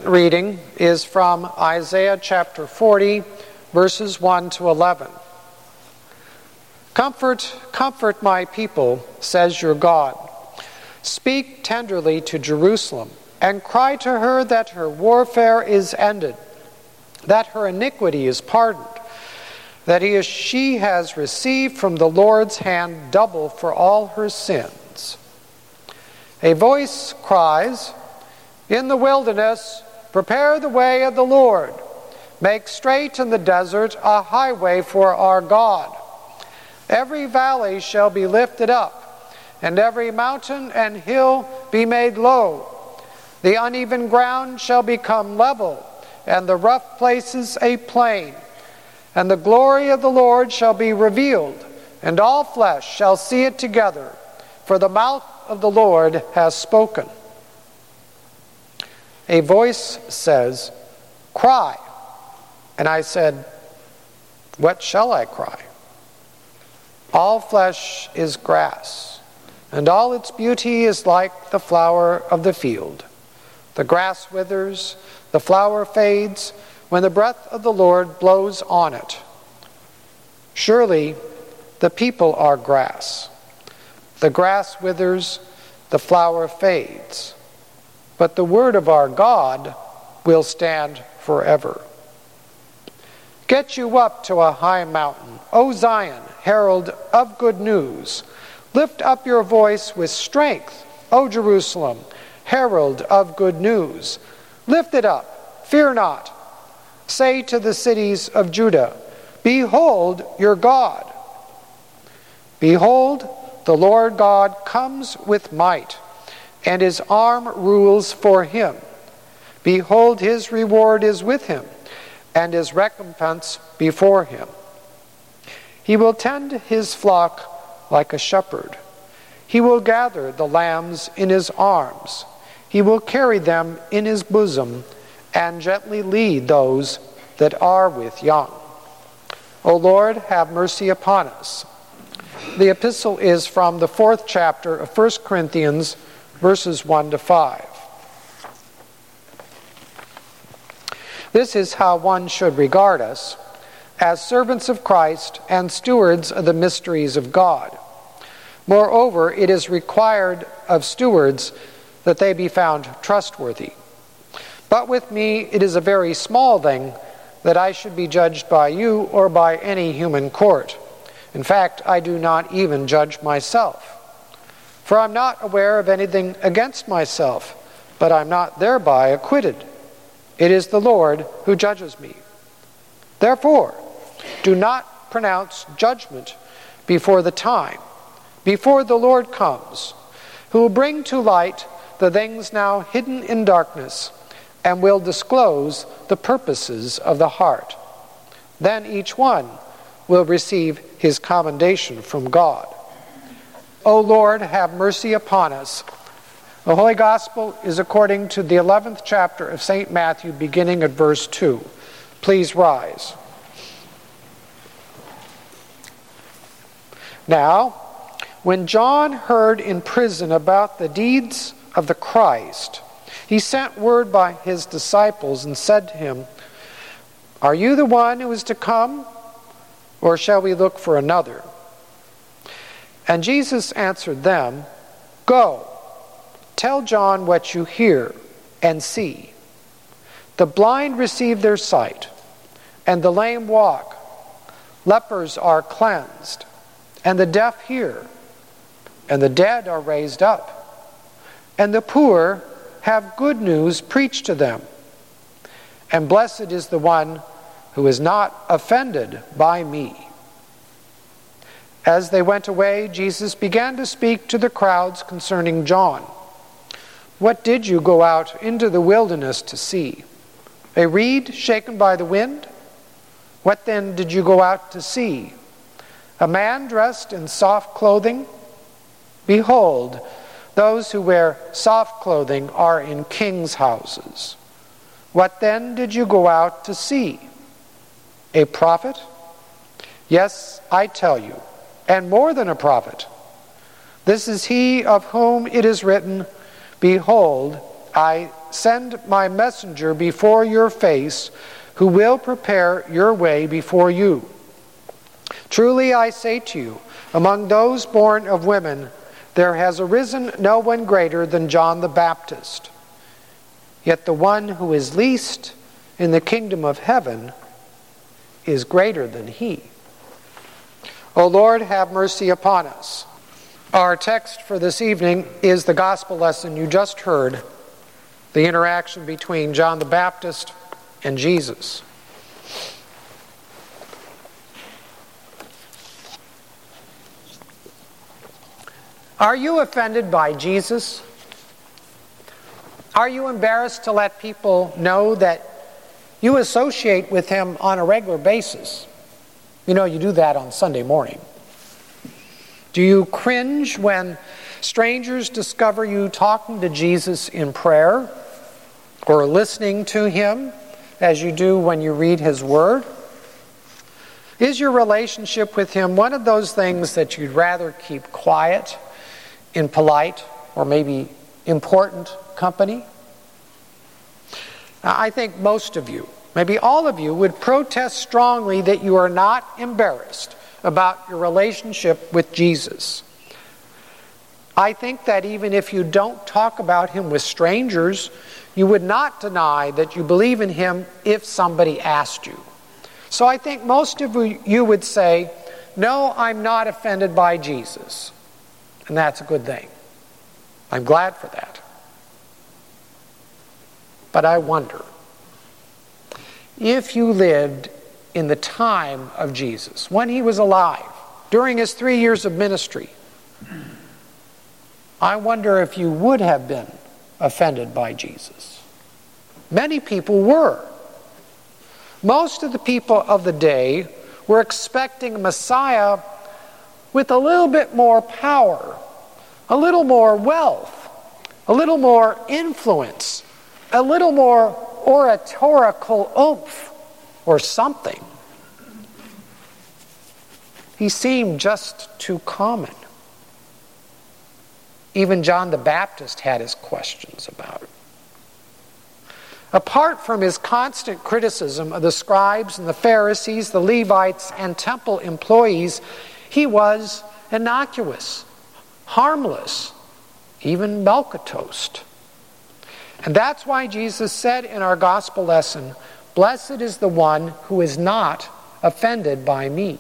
reading is from Isaiah chapter 40, verses 1 to 11. Comfort, comfort my people, says your God. Speak tenderly to Jerusalem, and cry to her that her warfare is ended, that her iniquity is pardoned, that she has received from the Lord's hand double for all her sins. A voice cries, in the wilderness, prepare the way of the Lord. Make straight in the desert a highway for our God. Every valley shall be lifted up, and every mountain and hill be made low. The uneven ground shall become level, and the rough places a plain. And the glory of the Lord shall be revealed, and all flesh shall see it together, for the mouth of the Lord has spoken. A voice says, cry. And I said, what shall I cry? All flesh is grass, and all its beauty is like the flower of the field. The grass withers, the flower fades, when the breath of the Lord blows on it. Surely the people are grass. The grass withers, the flower fades, but the word of our God will stand forever. Get you up to a high mountain, O Zion, herald of good news. Lift up your voice with strength, O Jerusalem, herald of good news. Lift it up, fear not. Say to the cities of Judah, behold your God. Behold, the Lord God comes with might, and his arm rules for him. Behold, his reward is with him, and his recompense before him. He will tend his flock like a shepherd. He will gather the lambs in his arms. He will carry them in his bosom, and gently lead those that are with young. O Lord, have mercy upon us. The epistle is from the 4th chapter of 1 Corinthians, verses 1 to 5. This is how one should regard us, as servants of Christ and stewards of the mysteries of God. Moreover, it is required of stewards that they be found trustworthy. But with me it is a very small thing that I should be judged by you or by any human court. In fact, I do not even judge myself. For I'm not aware of anything against myself, but I'm not thereby acquitted. It is the Lord who judges me. Therefore, do not pronounce judgment before the time, before the Lord comes, who will bring to light the things now hidden in darkness, and will disclose the purposes of the heart. Then each one will receive his commendation from God. O Lord, have mercy upon us. The Holy Gospel is according to the 11th chapter of St. Matthew, beginning at verse 2. Please rise. Now, when John heard in prison about the deeds of the Christ, he sent word by his disciples and said to him, are you the one who is to come, or shall we look for another? And Jesus answered them, go, tell John what you hear and see. The blind receive their sight, and the lame walk. Lepers are cleansed, and the deaf hear, and the dead are raised up, and the poor have good news preached to them. And blessed is the one who is not offended by me. As they went away, Jesus began to speak to the crowds concerning John. What did you go out into the wilderness to see? A reed shaken by the wind? What then did you go out to see? A man dressed in soft clothing? Behold, those who wear soft clothing are in kings' houses. What then did you go out to see? A prophet? Yes, I tell you, and more than a prophet. This is he of whom it is written, behold, I send my messenger before your face, who will prepare your way before you. Truly I say to you, among those born of women, there has arisen no one greater than John the Baptist. Yet the one who is least in the kingdom of heaven is greater than he. O Lord, have mercy upon us. Our text for this evening is the gospel lesson you just heard, the interaction between John the Baptist and Jesus. Are you offended by Jesus? Are you embarrassed to let people know that you associate with him on a regular basis? You know, you do that on Sunday morning. Do you cringe when strangers discover you talking to Jesus in prayer or listening to him as you do when you read his word? Is your relationship with him one of those things that you'd rather keep quiet in polite or maybe important company? I think most of you, maybe all of you, would protest strongly that you are not embarrassed about your relationship with Jesus. I think that even if you don't talk about him with strangers, you would not deny that you believe in him if somebody asked you. So I think most of you would say, no, I'm not offended by Jesus. And that's a good thing. I'm glad for that. But I wonder, if you lived in the time of Jesus, when he was alive, during his 3 years of ministry, I wonder if you would have been offended by Jesus. Many people were. Most of the people of the day were expecting a Messiah with a little bit more power, a little more wealth, a little more influence, a little more oratorical oomph, or something. He seemed just too common. Even John the Baptist had his questions about it. Apart from his constant criticism of the scribes and the Pharisees, the Levites, and temple employees, he was innocuous, harmless, even milquetoast. And that's why Jesus said in our gospel lesson, "Blessed is the one who is not offended by me."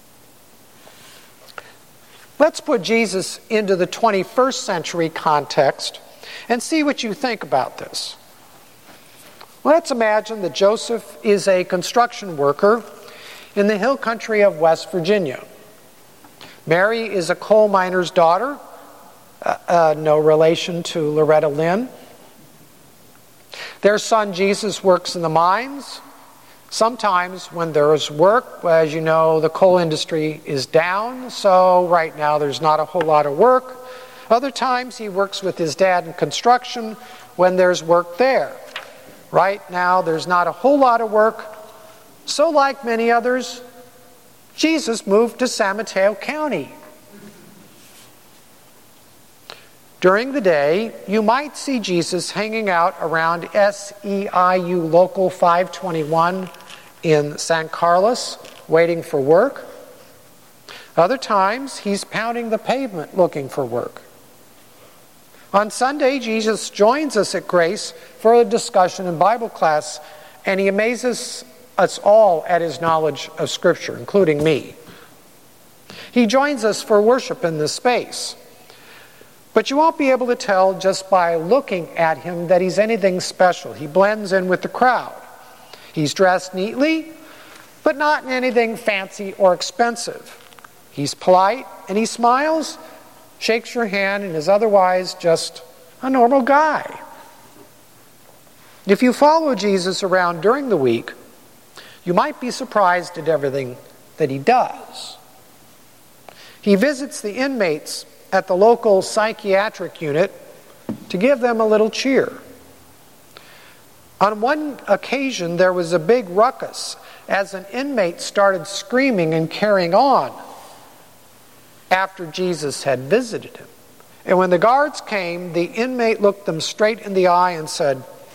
Let's put Jesus into the 21st century context and see what you think about this. Let's imagine that Joseph is a construction worker in the hill country of West Virginia. Mary is a coal miner's daughter, no relation to Loretta Lynn. Their son Jesus works in the mines. Sometimes when there is work, as you know, the coal industry is down, so right now there's not a whole lot of work. Other times he works with his dad in construction when there's work there. Right now there's not a whole lot of work, so like many others, Jesus moved to San Mateo County. During the day, you might see Jesus hanging out around SEIU Local 521 in San Carlos, waiting for work. Other times, he's pounding the pavement looking for work. On Sunday, Jesus joins us at Grace for a discussion in Bible class, and he amazes us all at his knowledge of Scripture, including me. He joins us for worship in this space. But you won't be able to tell just by looking at him that he's anything special. He blends in with the crowd. He's dressed neatly, but not in anything fancy or expensive. He's polite and he smiles, shakes your hand, and is otherwise just a normal guy. If you follow Jesus around during the week, you might be surprised at everything that he does. He visits the inmates at the local psychiatric unit to give them a little cheer. On one occasion, there was a big ruckus as an inmate started screaming and carrying on after Jesus had visited him. And when the guards came, the inmate looked them straight in the eye and said,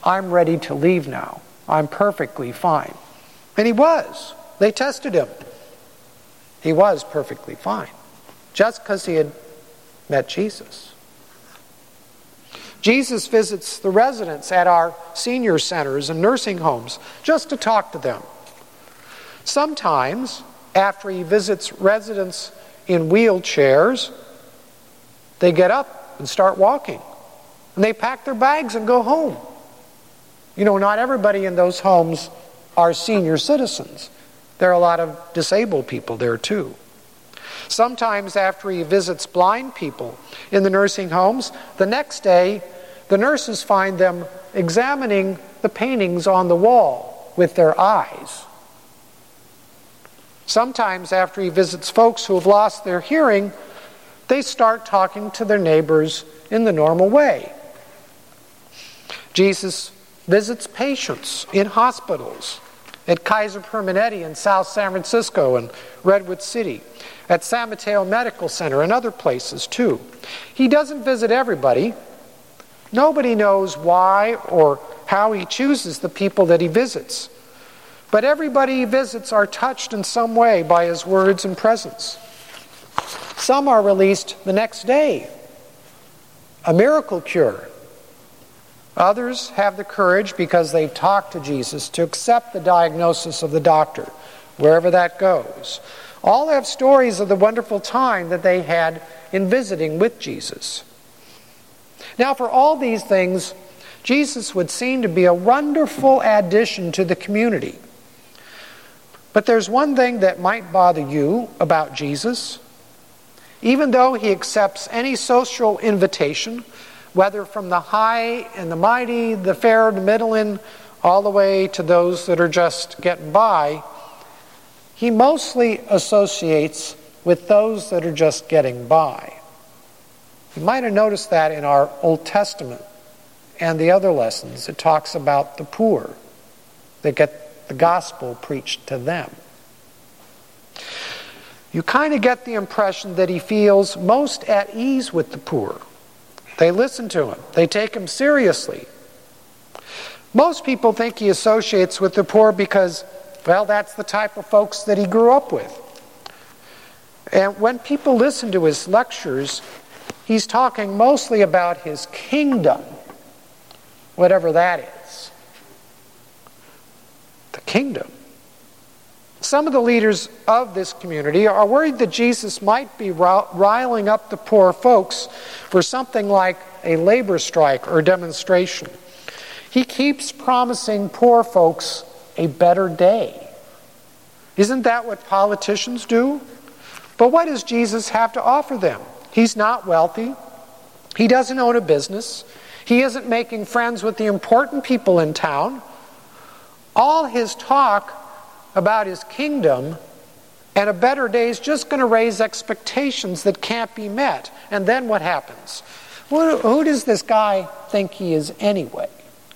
I'm ready to leave now. I'm perfectly fine. And he was. They tested him. He was perfectly fine, just because he had met Jesus. Jesus visits the residents at our senior centers and nursing homes just to talk to them. Sometimes, after he visits residents in wheelchairs, they get up and start walking. And they pack their bags and go home. You know, not everybody in those homes are senior citizens. There are a lot of disabled people there too. Sometimes after he visits blind people in the nursing homes, the next day the nurses find them examining the paintings on the wall with their eyes. Sometimes after he visits folks who have lost their hearing, they start talking to their neighbors in the normal way. Jesus visits patients in hospitals, at Kaiser Permanente in South San Francisco and Redwood City, at San Mateo Medical Center and other places too. He doesn't visit everybody. Nobody knows why or how he chooses the people that he visits. But everybody he visits are touched in some way by his words and presence. Some are released the next day, a miracle cure. Others have the courage, because they've talked to Jesus, to accept the diagnosis of the doctor, wherever that goes. All have stories of the wonderful time that they had in visiting with Jesus. Now, for all these things, Jesus would seem to be a wonderful addition to the community. But there's one thing that might bother you about Jesus. Even though he accepts any social invitation, whether from the high and the mighty, the fair, the middling, all the way to those that are just getting by, he mostly associates with those that are just getting by. You might have noticed that in our Old Testament and the other lessons. It talks about the poor that get the gospel preached to them. You kind of get the impression that he feels most at ease with the poor. They listen to him. They take him seriously. Most people think he associates with the poor because, well, that's the type of folks that he grew up with. And when people listen to his lectures, he's talking mostly about his kingdom, whatever that is. The kingdom. Some of the leaders of this community are worried that Jesus might be riling up the poor folks for something like a labor strike or demonstration. He keeps promising poor folks a better day. Isn't that what politicians do? But what does Jesus have to offer them? He's not wealthy. He doesn't own a business. He isn't making friends with the important people in town. All his talk about his kingdom and a better day is just going to raise expectations that can't be met. And then what happens? Who does this guy think he is anyway?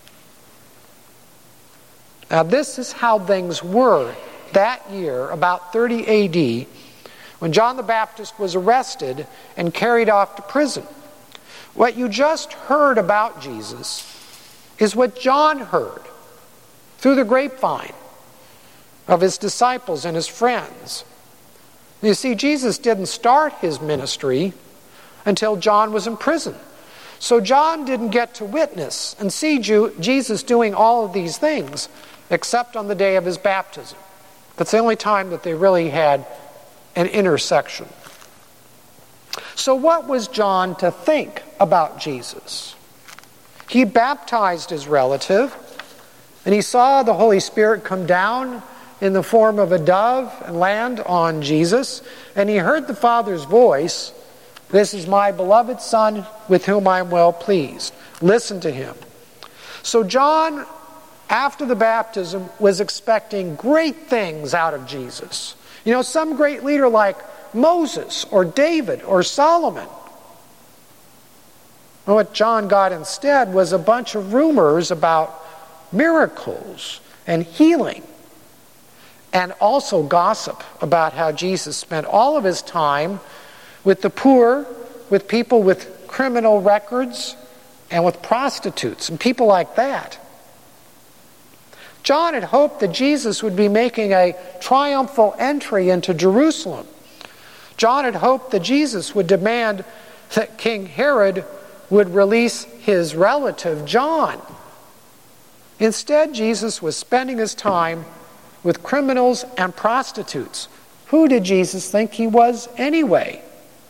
Now this is how things were that year, about 30 AD, when John the Baptist was arrested and carried off to prison. What you just heard about Jesus is what John heard through the grapevine of his disciples and his friends. You see, Jesus didn't start his ministry until John was in prison. So John didn't get to witness and see Jesus doing all of these things except on the day of his baptism. That's the only time that they really had an intersection. So what was John to think about Jesus? He baptized his relative, and he saw the Holy Spirit come down in the form of a dove and land on Jesus, and he heard the Father's voice, "This is my beloved Son with whom I am well pleased. Listen to him." So John, after the baptism, was expecting great things out of Jesus. You know, some great leader like Moses or David or Solomon. And what John got instead was a bunch of rumors about miracles and healing, and also gossip about how Jesus spent all of his time with the poor, with people with criminal records, and with prostitutes and people like that. John had hoped that Jesus would be making a triumphal entry into Jerusalem. John had hoped that Jesus would demand that King Herod would release his relative John. Instead, Jesus was spending his time with criminals and prostitutes. Who did Jesus think he was anyway?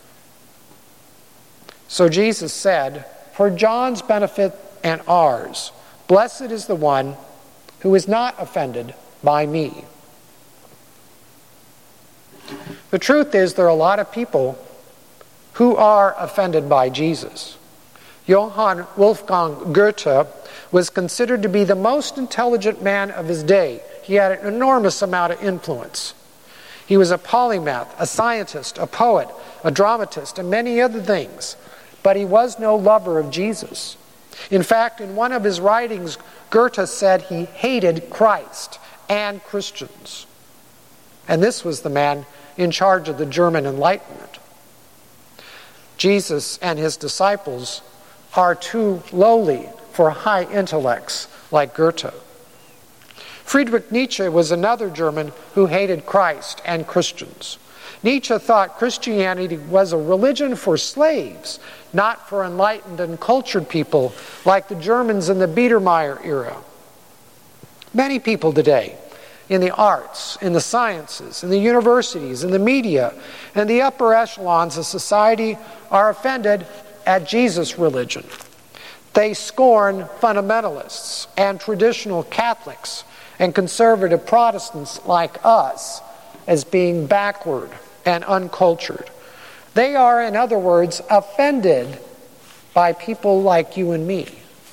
So Jesus said, for John's benefit and ours, blessed is the one who is not offended by me. The truth is, there are a lot of people who are offended by Jesus. Johann Wolfgang Goethe was considered to be the most intelligent man of his day. He had an enormous amount of influence. He was a polymath, a scientist, a poet, a dramatist, and many other things. But he was no lover of Jesus. In fact, in one of his writings, Goethe said he hated Christ and Christians. And this was the man in charge of the German Enlightenment. Jesus and his disciples are too lowly for high intellects like Goethe. Friedrich Nietzsche was another German who hated Christ and Christians. Nietzsche thought Christianity was a religion for slaves, not for enlightened and cultured people like the Germans in the Biedermeier era. Many people today, in the arts, in the sciences, in the universities, in the media, and the upper echelons of society are offended at Jesus' religion. They scorn fundamentalists and traditional Catholics and conservative Protestants like us as being backward and uncultured. They are, in other words, offended by people like you and me.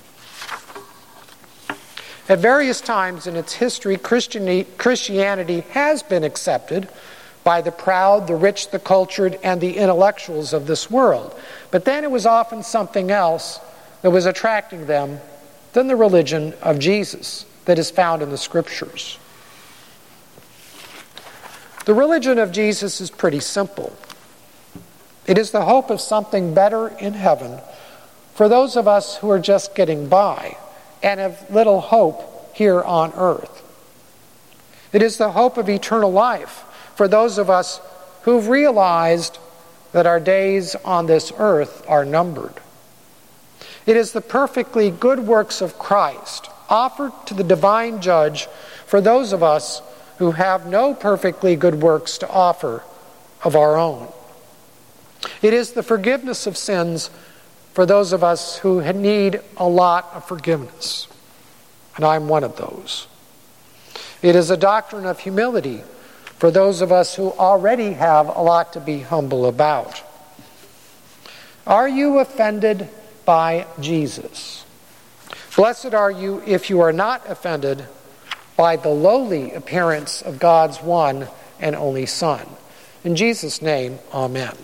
At various times in its history, Christianity has been accepted by the proud, the rich, the cultured, and the intellectuals of this world. But then it was often something else that was attracting them than the religion of Jesus that is found in the Scriptures. The religion of Jesus is pretty simple. It is the hope of something better in heaven for those of us who are just getting by and have little hope here on earth. It is the hope of eternal life for those of us who've realized that our days on this earth are numbered. It is the perfectly good works of Christ offered to the divine judge for those of us who have no perfectly good works to offer of our own. It is the forgiveness of sins for those of us who need a lot of forgiveness. And I'm one of those. It is a doctrine of humility for those of us who already have a lot to be humble about. Are you offended by Jesus? Blessed are you if you are not offended by the lowly appearance of God's one and only Son. In Jesus' name, amen.